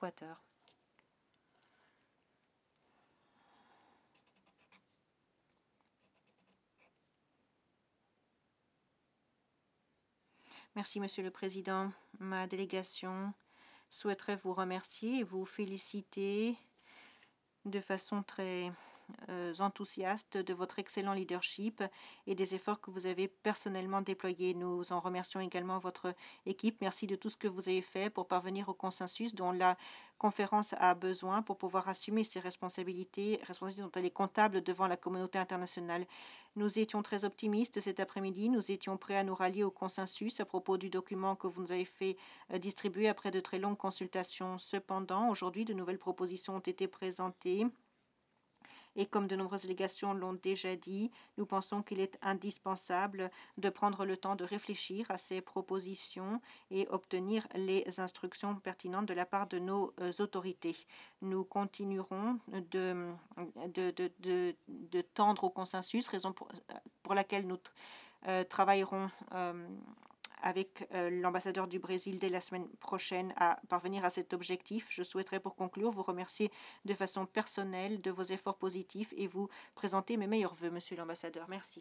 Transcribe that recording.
l'Équateur. Merci, Monsieur le Président. Ma délégation souhaiterait vous remercier et vous féliciter de façon très enthousiaste de votre excellent leadership et des efforts que vous avez personnellement déployés. Nous en remercions également votre équipe. Merci de tout ce que vous avez fait pour parvenir au consensus dont la conférence a besoin pour pouvoir assumer ses responsabilités dont elle est comptable devant la communauté internationale. Nous étions très optimistes cet après-midi. Nous étions prêts à nous rallier au consensus à propos du document que vous nous avez fait distribuer après de très longues consultations. Cependant, aujourd'hui, de nouvelles propositions ont été présentées. Et comme de nombreuses délégations l'ont déjà dit, nous pensons qu'il est indispensable de prendre le temps de réfléchir à ces propositions et obtenir les instructions pertinentes de la part de nos autorités. Nous continuerons de tendre au consensus, raison pour laquelle nous travaillerons avec l'ambassadeur du Brésil dès la semaine prochaine à parvenir à cet objectif. Je souhaiterais pour conclure vous remercier de façon personnelle de vos efforts positifs et vous présenter mes meilleurs vœux, Monsieur l'ambassadeur. Merci.